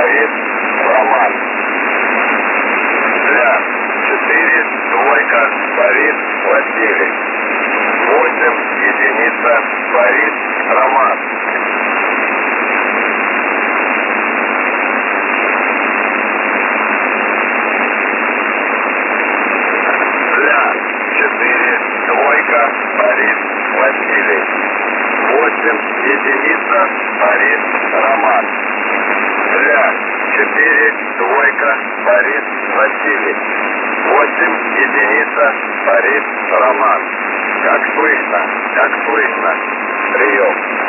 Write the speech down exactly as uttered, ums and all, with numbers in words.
Борис, Роман. Ля, четыре, двойка, Борис, Василий. Восемь, единица, Борис, Роман. Ля, четыре, двойка, Борис, Василий. Восемь, единица, Борис, Роман. Ля, четыре, двойка, Борис, Василий. Восемь, единица, Борис, Роман. Как слышно, как слышно. Прием.